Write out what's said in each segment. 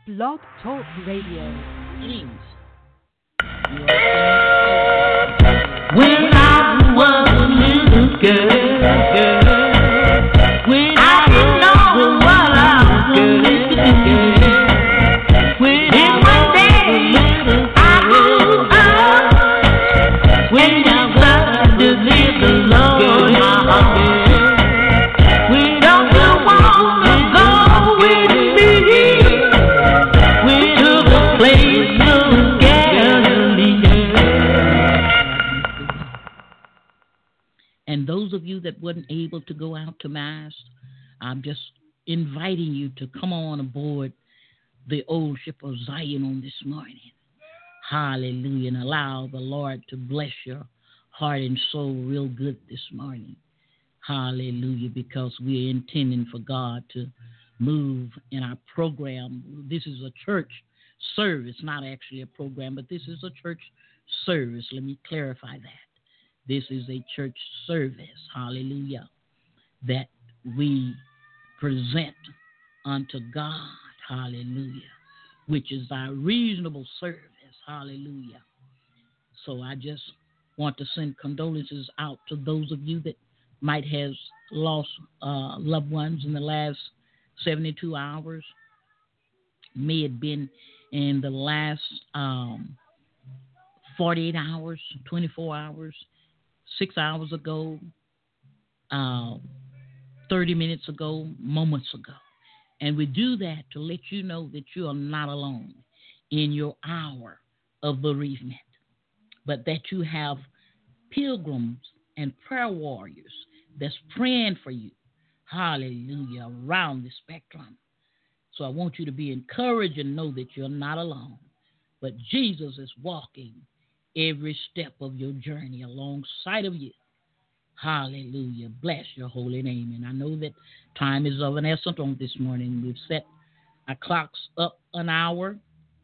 Blog Talk Radio. When I was a little girl, when I didn't know what I was doing, when one day I grew up, when I started to live the Lord, we don't want to go with me, we took a place of Galilee. And those of you that wasn't able to go out to Mass, I'm just inviting you to come on aboard the old ship of Zion on this morning. Hallelujah. And allow the Lord to bless your heart and soul real good this morning. Hallelujah. Because we're intending for God to move in our program. This is a church service, not actually a program, but this is a church service. Let me clarify that. This is a church service, hallelujah, that we present unto God, hallelujah, which is our reasonable service, hallelujah. So I just want to send condolences out to those of you that might have lost loved ones in the last 72 hours. May have been in the last 48 hours, 24 hours, 6 hours ago, 30 minutes ago, moments ago. And we do that to let you know that you are not alone in your hour of bereavement, but that you have pilgrims and prayer warriors that's praying for you, hallelujah, around the spectrum. So I want you to be encouraged and know that you're not alone, but Jesus is walking every step of your journey alongside of you. Hallelujah. Bless your holy name. And I know that time is of an essence on this morning. We've set our clocks up an hour,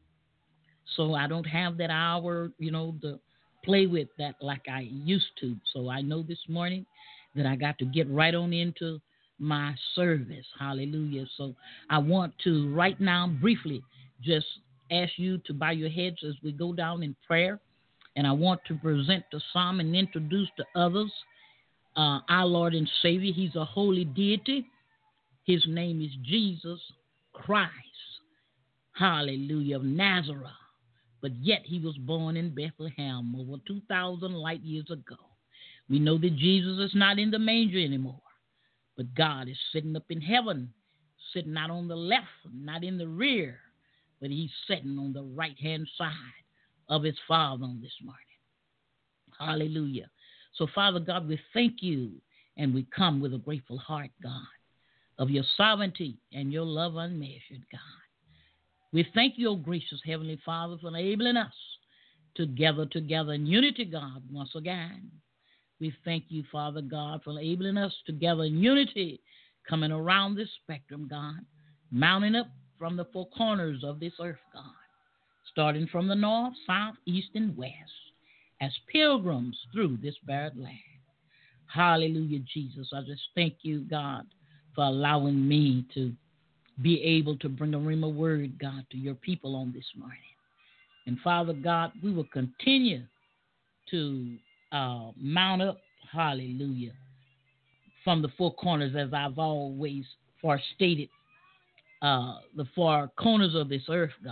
so I don't have that hour, to play with that like I used to. So I know this morning that I got to get right on into my service. Hallelujah. So I want to right now briefly just ask you to bow your heads as we go down in prayer. And I want to present the psalm and introduce to others our Lord and Savior. He's a holy deity. His name is Jesus Christ. Hallelujah, of Nazareth. But yet he was born in Bethlehem over 2,000 light years ago. We know that Jesus is not in the manger anymore, but God is sitting up in heaven, sitting not on the left, not in the rear, but he's sitting on the right-hand side of his Father on this morning. Hallelujah. So, Father God, we thank you, and we come with a grateful heart, God, of your sovereignty and your love unmeasured, God. We thank you, O gracious Heavenly Father, for enabling us to gather together in unity, God, once again. We thank you, Father God, for enabling us to gather in unity, coming around this spectrum, God, mounting up from the four corners of this earth, God, starting from the north, south, east, and west, as pilgrims through this barren land. Hallelujah, Jesus. I just thank you, God, for allowing me to be able to bring a rhema word, God, to your people on this morning. And Father God, we will continue to mount up, hallelujah, from the four corners, as I've always stated, the four corners of this earth, God.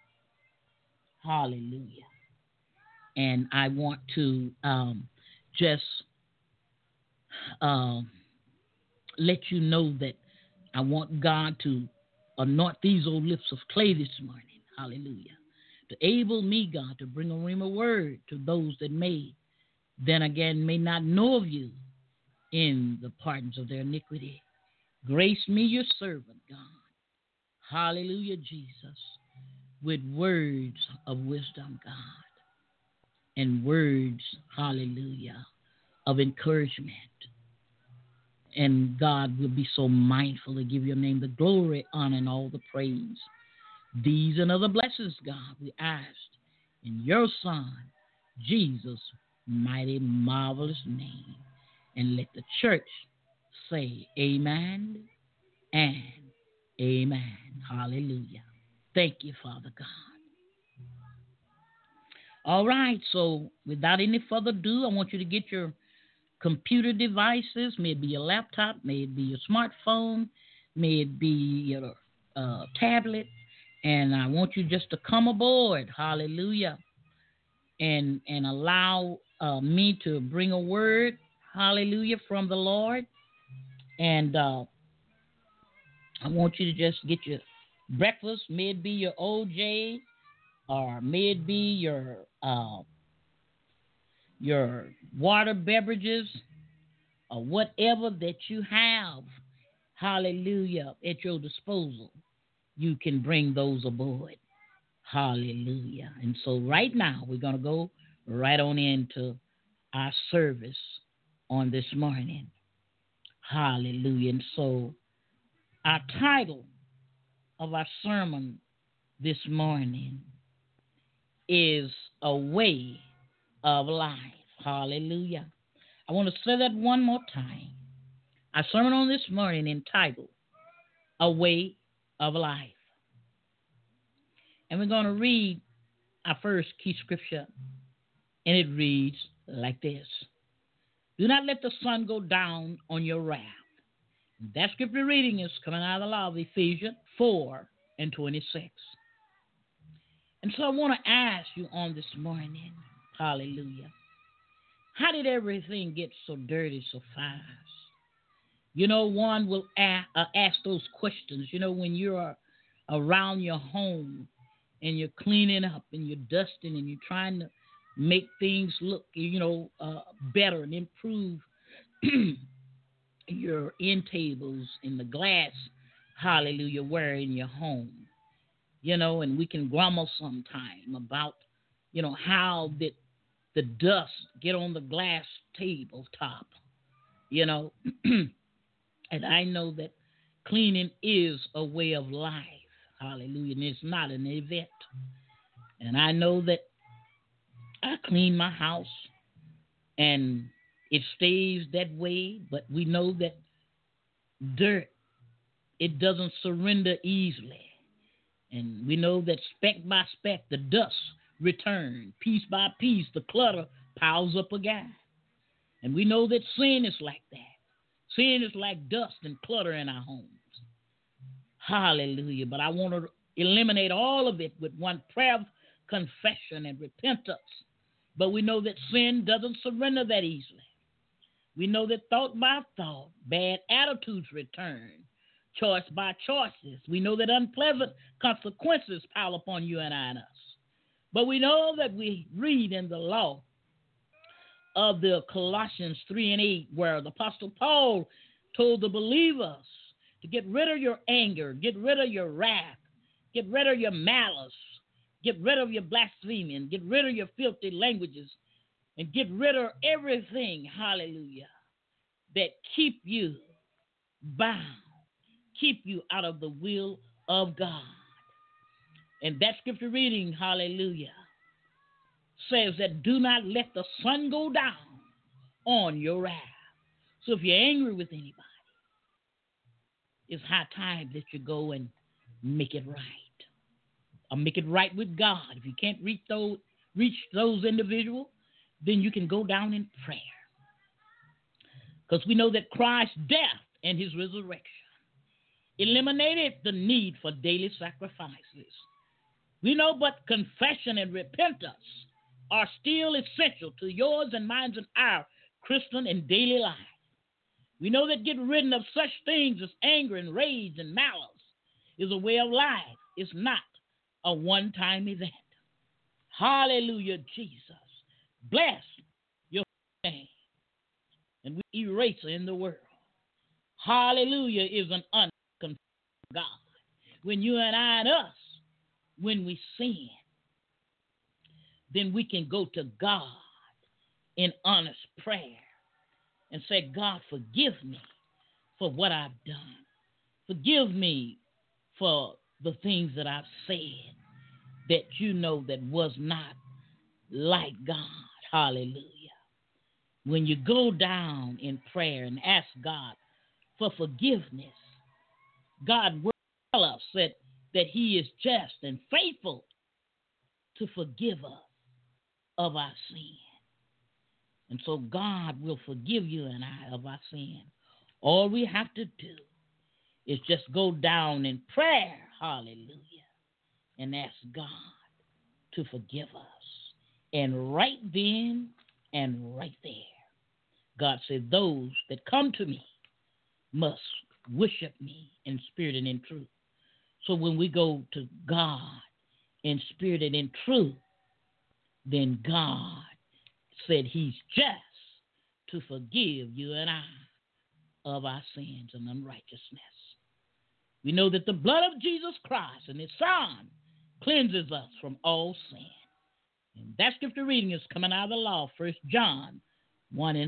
Hallelujah. And I want to just let you know that I want God to anoint these old lips of clay this morning. Hallelujah. To enable me, God, to bring a rhema word to those that may not know of you in the pardons of their iniquity. Grace me, your servant, God. Hallelujah, Jesus, with words of wisdom, God, and words, hallelujah, of encouragement. And God will be so mindful to give your name the glory, honor, and all the praise. These and other blessings, God, we asked in your Son, Jesus' mighty, marvelous name. And let the church say amen and amen. Hallelujah. Thank you, Father God. All right, so without any further ado, I want you to get your computer devices, may it be your laptop, may it be your smartphone, may it be your tablet, and I want you just to come aboard, hallelujah, and allow me to bring a word, hallelujah, from the Lord, and I want you to just get your breakfast, may it be your OJ, or may it be your water beverages, or whatever that you have, hallelujah, at your disposal, you can bring those aboard. Hallelujah. And so right now, we're going to go right on into our service on this morning. Hallelujah. And so our title of our sermon this morning is A Way of Life. Hallelujah. I want to say that one more time. Our sermon on this morning entitled A Way of Life. And we're going to read our first key scripture, and it reads like this. Do not let the sun go down on your wrath. That scripture reading is coming out of the law of Ephesians 4:26. And so I want to ask you on this morning, hallelujah, how did everything get so dirty so fast? You know, one will ask those questions, you know, when you're around your home and you're cleaning up and you're dusting and you're trying to make things look, you know, better and improve your end tables and the glass, hallelujah, where in your home. You know, and we can grumble sometime about, you know, how did the dust get on the glass tabletop, you know. And I know that cleaning is a way of life, hallelujah, and it's not an event. And I know that I clean my house and it stays that way, but we know that dirt, it doesn't surrender easily. And we know that speck by speck, the dust returns. Piece by piece, the clutter piles up again. And we know that sin is like that. Sin is like dust and clutter in our homes. Hallelujah. But I want to eliminate all of it with one prayer of confession and repentance. But we know that sin doesn't surrender that easily. We know that thought by thought, bad attitudes return. Choice by choices. We know that unpleasant consequences pile upon you and I and us. But we know that we read in the law of the Colossians 3:8, where the Apostle Paul told the believers to get rid of your anger, get rid of your wrath, get rid of your malice, get rid of your blaspheming, get rid of your filthy languages, and get rid of everything, hallelujah, that keep you bound, keep you out of the will of God. And that scripture reading, hallelujah, says that do not let the sun go down on your wrath. So if you're angry with anybody, it's high time that you go and make it right. Or make it right with God. If you can't reach those individuals, then you can go down in prayer. Because we know that Christ's death and his resurrection eliminated the need for daily sacrifices. We know but confession and repentance are still essential to yours and mine and our Christian and daily life. We know that getting rid of such things as anger and rage and malice is a way of life. It's not a one-time event. Hallelujah, Jesus. Bless your name. And we eraser in the world. Hallelujah is an unconfessed God. When you and I and us, when we sin, then we can go to God in honest prayer and say, God, forgive me for what I've done. Forgive me for the things that I've said that you know that was not like God. Hallelujah. When you go down in prayer and ask God for forgiveness, God will tell us that that he is just and faithful to forgive us of our sin. And so God will forgive you and I of our sin. All we have to do is just go down in prayer, hallelujah, and ask God to forgive us. And right then and right there, God said, those that come to me must worship me in spirit and in truth. So when we go to God in spirit and in truth, then God said he's just to forgive you and I of our sins and unrighteousness. We know that the blood of Jesus Christ and his Son cleanses us from all sin. And that scripture reading is coming out of the law, 1 John 1:7.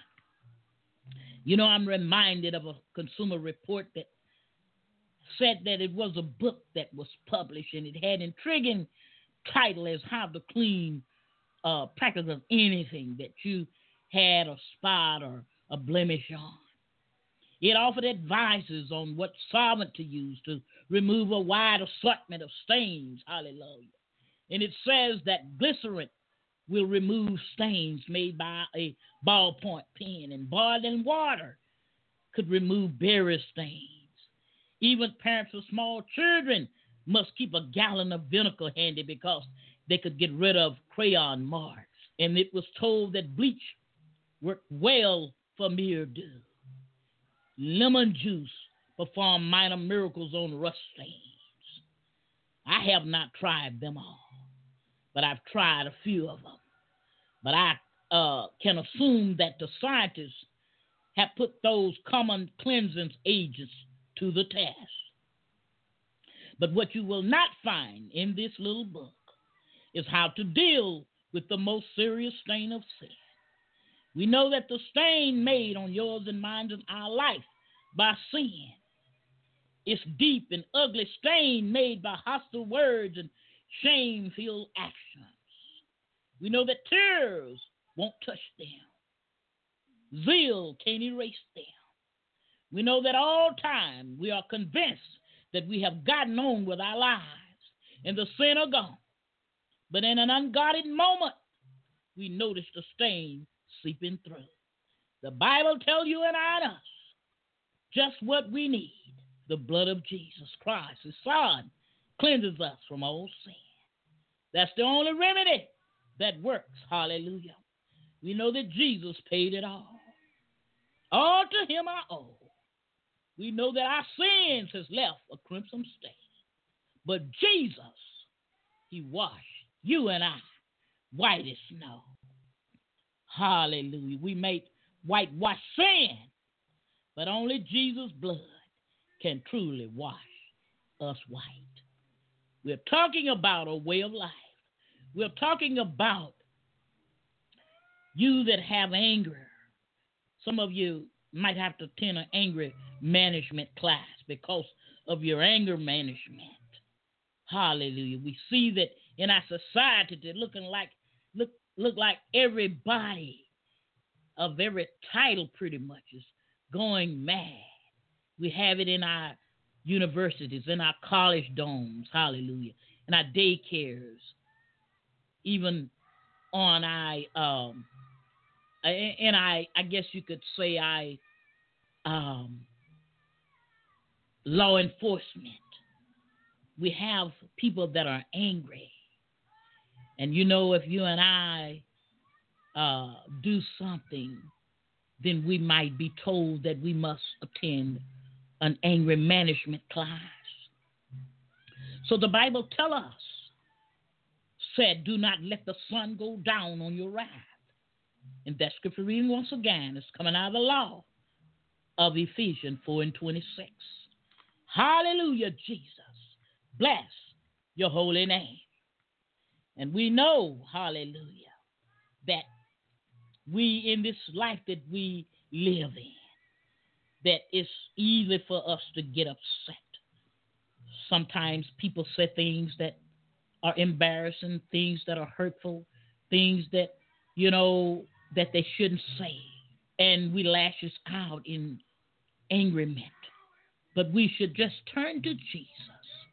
You know, I'm reminded of a Consumer Report that said that it was a book that was published and it had intriguing title as how to clean practice of anything that you had a spot or a blemish on. It offered advices on what solvent to use to remove a wide assortment of stains. Hallelujah. And it says that glycerin will remove stains made by a ballpoint pen, and boiling water could remove berry stains. Even parents of small children must keep a gallon of vinegar handy because they could get rid of crayon marks. And it was told that bleach worked well for mildew. Lemon juice performed minor miracles on rust stains. I have not tried them all, but I've tried a few of them. But I can assume that the scientists have put those common cleansing agents to the test. But what you will not find in this little book is how to deal with the most serious stain of sin. We know that the stain made on yours and mine in our life by sin is deep and ugly stain made by hostile words and shame-filled actions. We know that tears won't touch them. Zeal can't erase them. We know that all time we are convinced that we have gotten on with our lives and the sin are gone. But in an unguarded moment, we notice the stain seeping through. The Bible tells you and us just what we need. The blood of Jesus Christ, his Son, cleanses us from all sin. That's the only remedy that works. Hallelujah. We know that Jesus paid it all. All to him I owe. We know that our sins has left a crimson stain. But Jesus, he washed you and I white as snow. Hallelujah. We may whitewash sin, but only Jesus' blood can truly wash us white. We're talking about a way of life. We're talking about you that have anger. Some of you might have to attend an anger management class because of your anger management. Hallelujah. We see that in our society they're look like everybody of every title pretty much is going mad. We have it in our universities, in our college domes, hallelujah, in our daycares, even on I guess you could say law enforcement. We have people that are angry. And you know, if you and I do something, then we might be told that we must attend an anger management class. So the Bible tells us, said, do not let the sun go down on your wrath. And that scripture reading once again is coming out of the law of Ephesians 4:26. Hallelujah, Jesus. Bless your holy name. And we know, hallelujah, that we in this life that we live in, that it's easy for us to get upset. Sometimes people say things that are embarrassing, things that are hurtful, things that, you know, that they shouldn't say. And we lash out in angerment. But we should just turn to Jesus,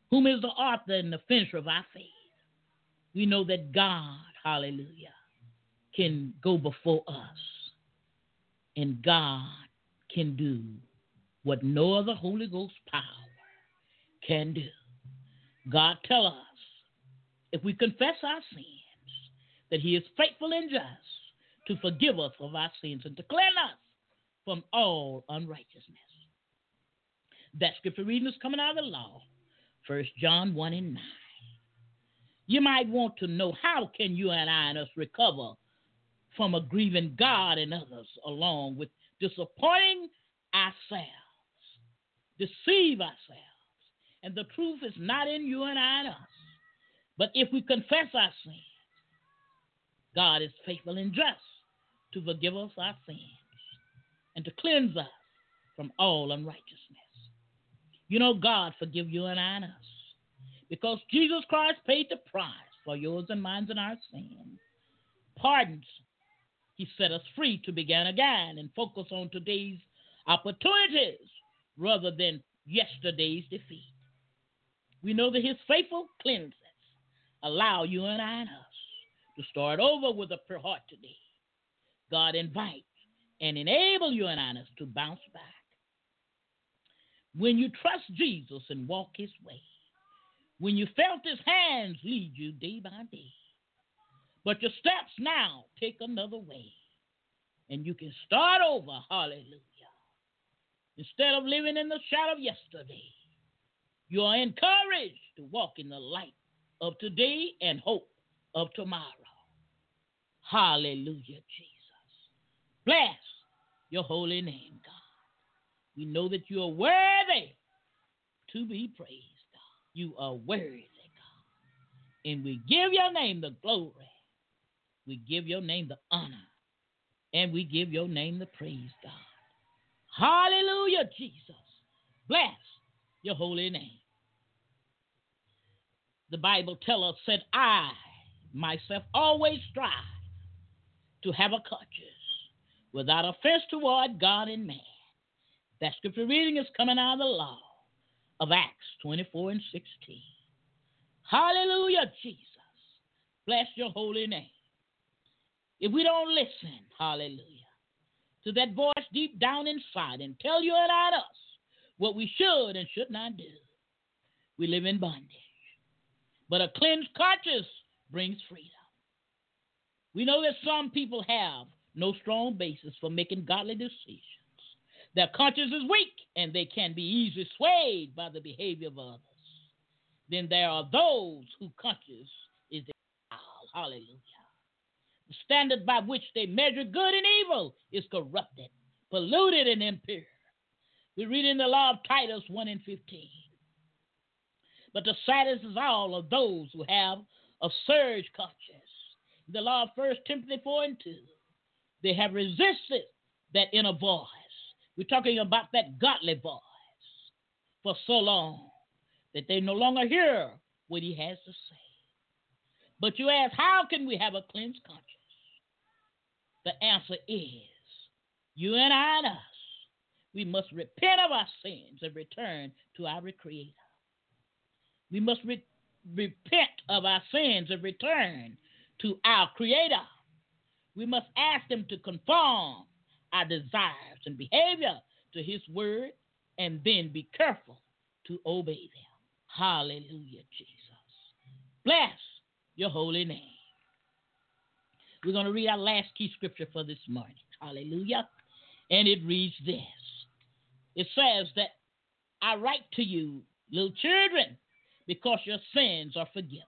whom is the author and the finisher of our faith. We know that God, hallelujah, can go before us, and God can do what no other Holy Ghost power can do. God tell us, if we confess our sins, that he is faithful and just to forgive us of our sins and to cleanse us from all unrighteousness. That scripture reading is coming out of the law, 1 John 1 and 9. You might want to know, how can you and I and us recover from a grieving God and others, along with disappointing ourselves, deceive ourselves, and the truth is not in you and I and us. But if we confess our sins, God is faithful and just to forgive us our sins and to cleanse us from all unrighteousness. You know, God forgive you and I and us because Jesus Christ paid the price for yours and mine and our sins. Pardons. He set us free to begin again and focus on today's opportunities rather than yesterday's defeat. We know that his faithful cleanses allow you and I and us to start over with a pure heart today. God invites and enable you and I and us to bounce back. When you trust Jesus and walk his way, when you felt his hands lead you day by day, but your steps now take another way, and you can start over, hallelujah. Instead of living in the shadow of yesterday, you are encouraged to walk in the light of today and hope of tomorrow. Hallelujah, Jesus. Bless your holy name, God. We know that you are worthy to be praised, God. You are worthy, God. And we give your name the glory. We give your name the honor. And we give your name the praise, God. Hallelujah, Jesus. Bless your holy name. The Bible tells us that I, myself, always strive to have a conscience without offense toward God and man. That scripture reading is coming out of the law of Acts 24 and 16. Hallelujah, Jesus. Bless your holy name. If we don't listen, hallelujah, to that voice deep down inside and tell you and us what we should and should not do, we live in bondage. But a cleansed conscience brings freedom. We know that some people have no strong basis for making godly decisions. Their conscience is weak, and they can be easily swayed by the behavior of others. Then there are those whose conscience is the hallelujah. The standard by which they measure good and evil is corrupted, polluted, and impure. We read in the law of Titus 1 and 15. But the saddest is all of those who have a surge conscience. The law of 1 Timothy 4 and 2. They have resisted that inner voice. We're talking about that godly voice for so long that they no longer hear what he has to say. But you ask, how can we have a cleansed conscience? The answer is, you and I and us, we must repent of our sins and return to our Creator. We must repent of our sins and return to our Creator. We must ask him to conform our desires and behavior to his word and then be careful to obey them. Hallelujah, Jesus. Bless your holy name. We're going to read our last key scripture for this morning. Hallelujah. And it reads this. It says that I write to you, little children, because your sins are forgiven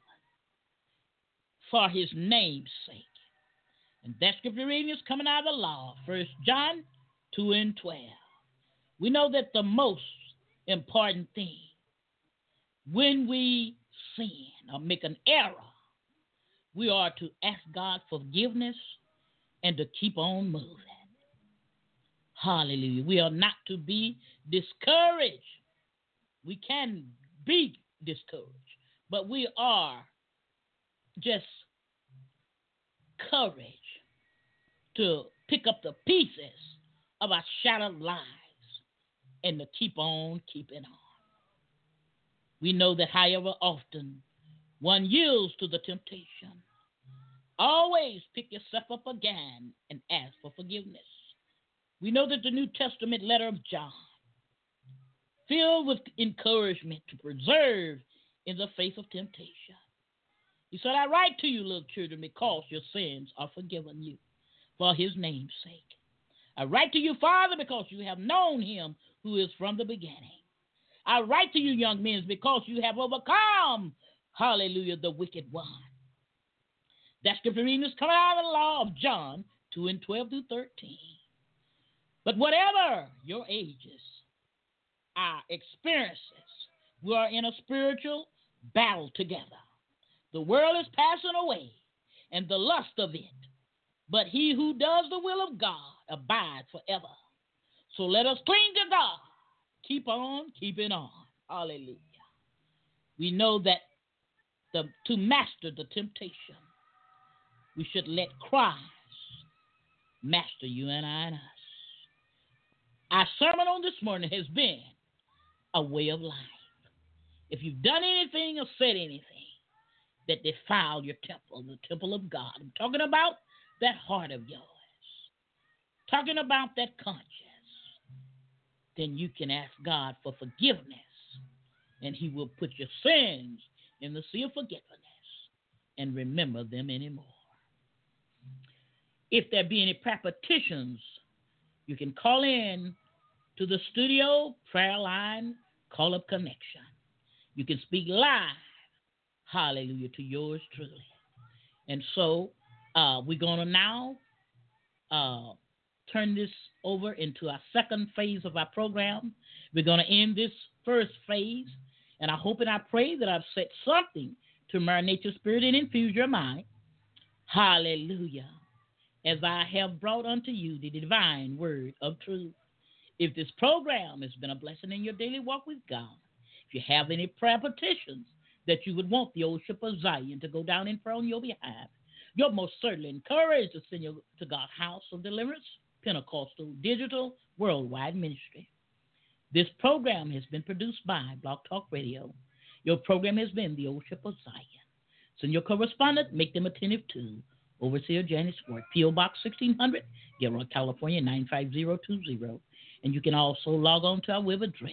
for his name's sake. And that scripture reading is coming out of the law, 1 John 2 and 12. We know that the most important thing when we sin or make an error, we are to ask God forgiveness and to keep on moving. Hallelujah. We are not to be discouraged. We can be discouraged, but we are just courage to pick up the pieces of our shattered lives and to keep on keeping on. We know that however often one yields to the temptation, always pick yourself up again and ask for forgiveness. We know that the New Testament letter of John, filled with encouragement to preserve in the face of temptation. He said, I write to you, little children, because your sins are forgiven you for his name's sake. I write to you, Father, because you have known him who is from the beginning. I write to you, young men, because you have overcome, hallelujah, the wicked one. That scripture reading is coming out of the law of John 2 and 12 through 13. But whatever your ages, our experiences, we are in a spiritual battle together. The world is passing away and the lust of it, but he who does the will of God abides forever. So let us cling to God. Keep on keeping on. Hallelujah. We know that to master the temptation, we should let Christ master you and I and us. Our sermon on this morning has been a way of life. If you've done anything or said anything that defiled your temple, the temple of God, I'm talking about that heart of yours, talking about that conscience, then you can ask God for forgiveness, and he will put your sins in the sea of forgetfulness and remember them anymore. If there be any prayer petitions, you can call in to the studio prayer line call-up connection. You can speak live, hallelujah, to yours truly. And so we're going to now turn this over into our second phase of our program. We're going to end this first phase, and I hope and I pray that I've said something to marinate your spirit and infuse your mind. Hallelujah. As I have brought unto you the divine word of truth. If this program has been a blessing in your daily walk with God, if you have any prayer petitions that you would want the old ship of Zion to go down in prayer on your behalf, you're most certainly encouraged to send you to God's House of Deliverance, Pentecostal, Digital, Worldwide Ministry. This program has been produced by Blog Talk Radio. Your program has been the old ship of Zion. Send your correspondent, make them attentive to Overseer Janice Ward, P.O. Box 1600, Gilroy, California, 95020. And you can also log on to our web address,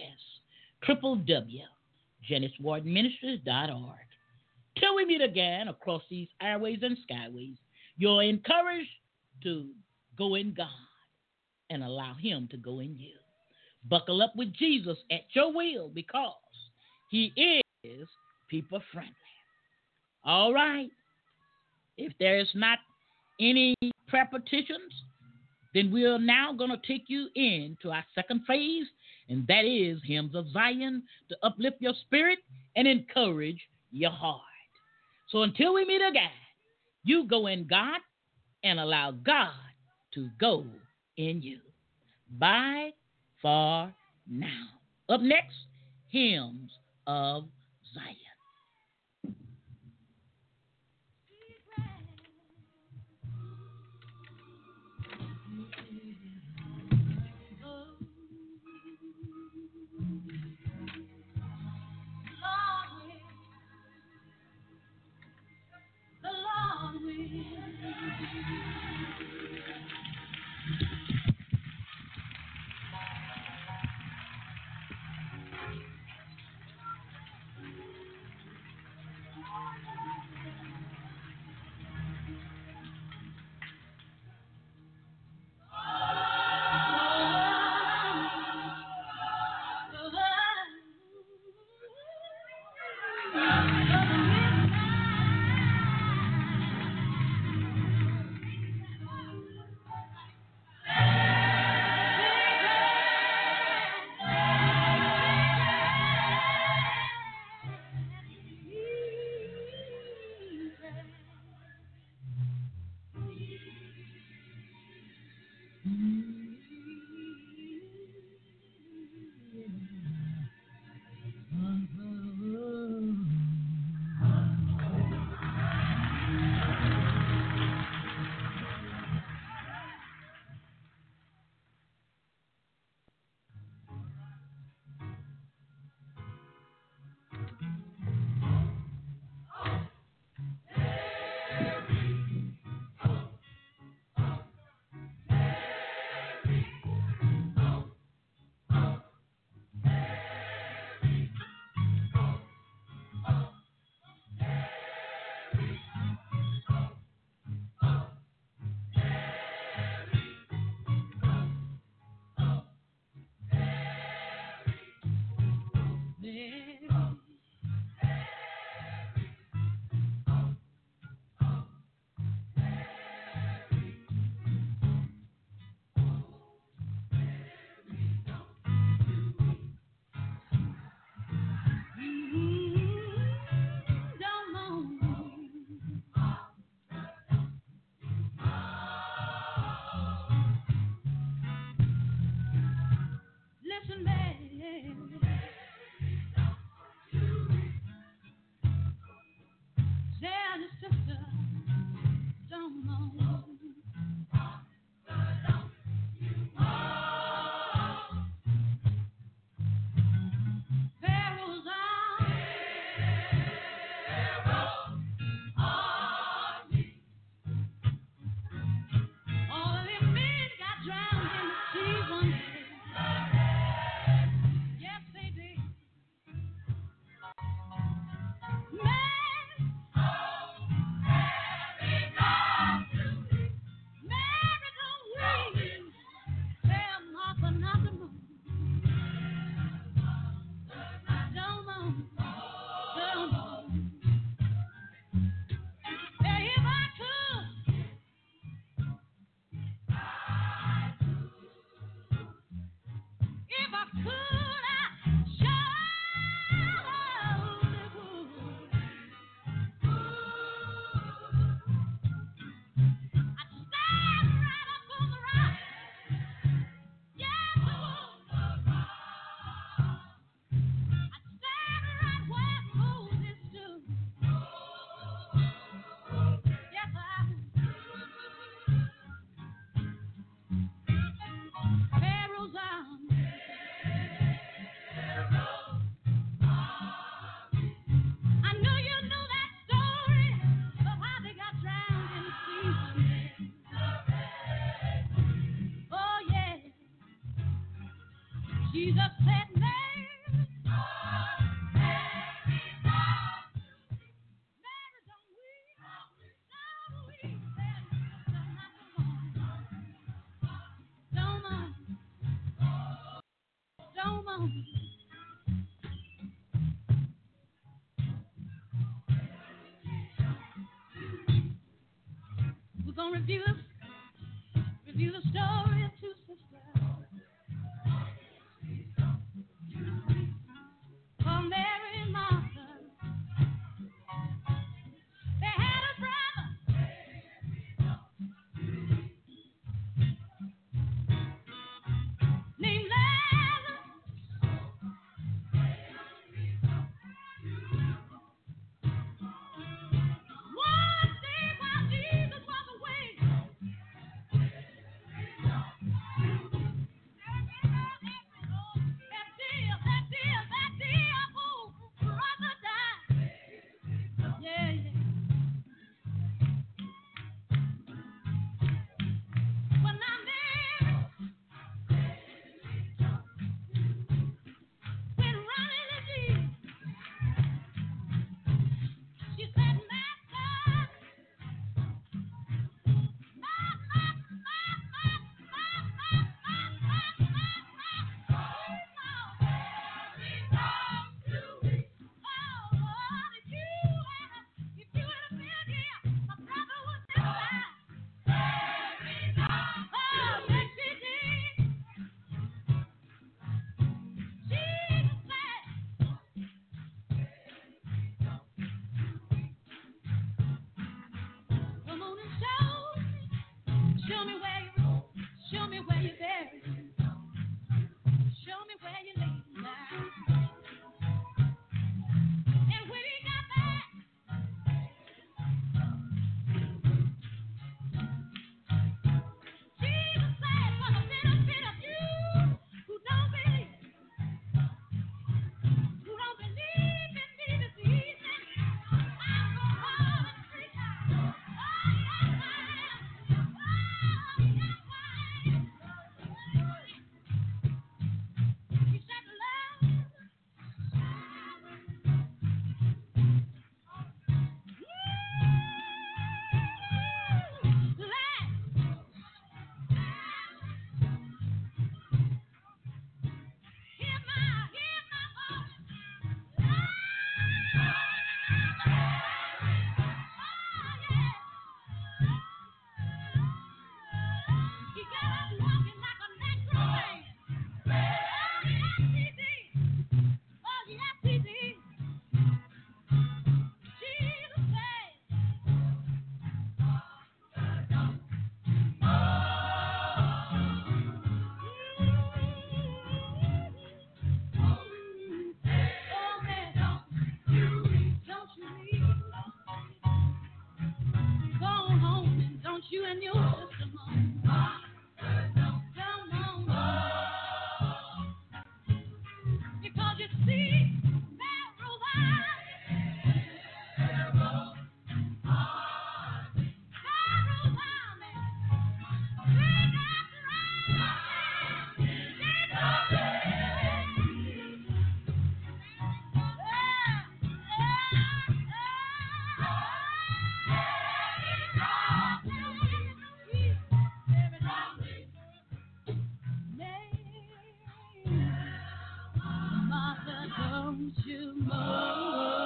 www.janicewardministries.org. Till we meet again across these airways and skyways, you're encouraged to go in God and allow him to go in you. Buckle up with Jesus at your will because he is people friendly. All right. If there is not any prayer petitions, then we are now going to take you into our second phase, and that is Hymns of Zion to uplift your spirit and encourage your heart. So until we meet again, you go in God and allow God to go in you. Bye for now. Up next, Hymns of Zion. Jesus said, Mary. We're going to review the story of two sisters. For Mary and Martha, they had a brother named Lazarus. One day while Jesus was away, that dear, oh, brother died. Yeah, yeah. But now Mary went running to Jesus. She said, Master, if you had been here, my brother would never die. Oh, yes, she did. Jesus said, come on and show me where you buried. Show me where you laid him down. And when he got back, Jesus said, for the benefit of you who don't believe in me this evening, I'm going to call and preach out. Oh, yes, I am. Oh, yes, I am. He said, Lazarus, hear my voice. Oh, yeah. He got up walking like a natural man. Oh, yes, he did. Oh, yes, he did. Jesus said, oh, man, don't you leave. Go on home and don't you and your sister home. Come on. Because you see, that rose Martha, don't you know?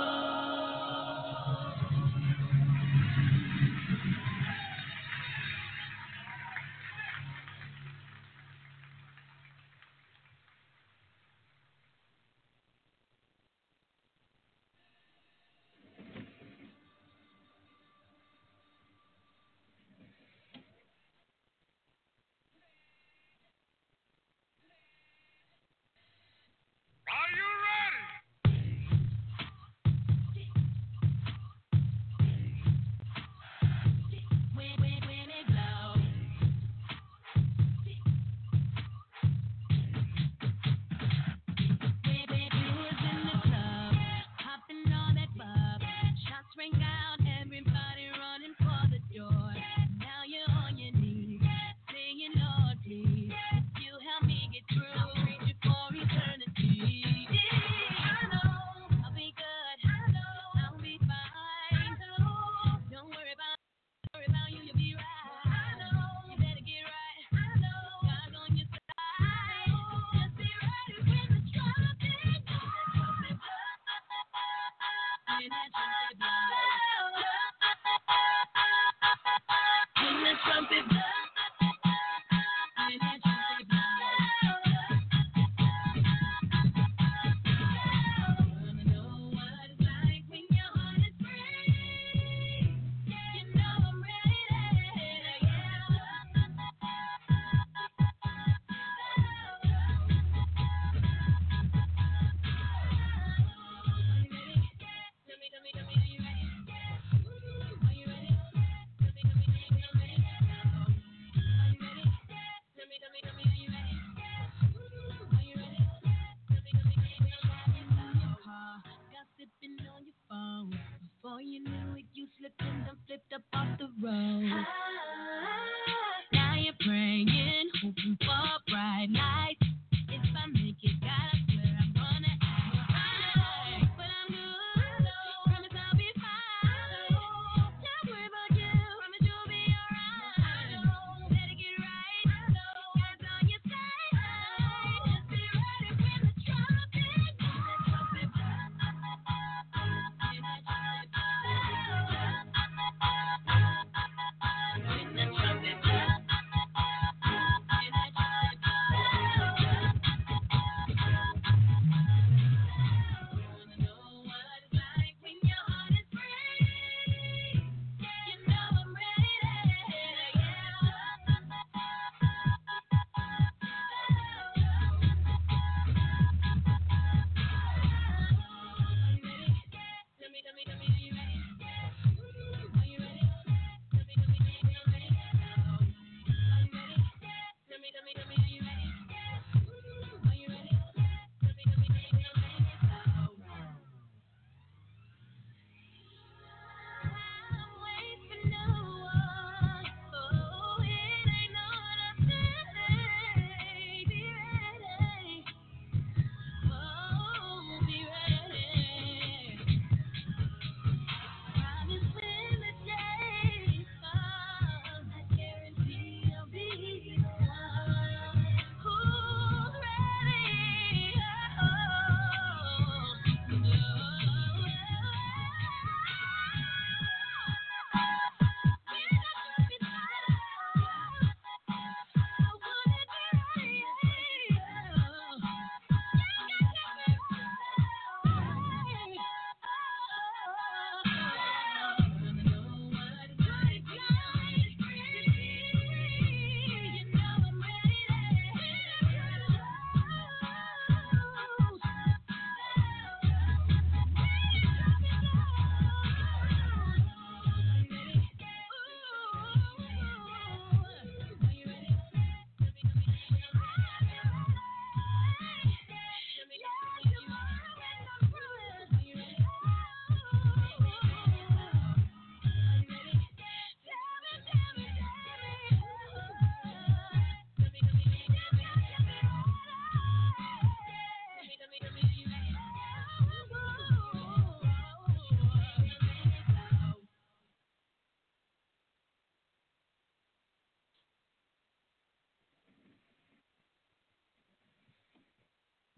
Are you ready? Through, reach for with you, slipped and done flipped up off the road.